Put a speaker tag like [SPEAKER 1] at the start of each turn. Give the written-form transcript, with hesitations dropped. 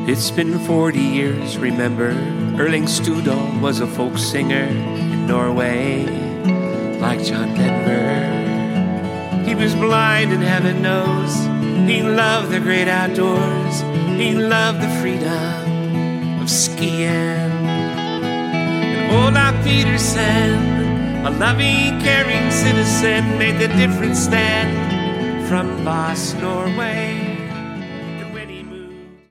[SPEAKER 1] It's been 40 years, remember, Erling Studal was a folk singer in Norway, like John Denver. He was blind and heaven knows, he loved the great outdoors, he loved the freedom of skiing. And Olav Peterson, a loving, caring citizen, made the difference then from Voss, Norway.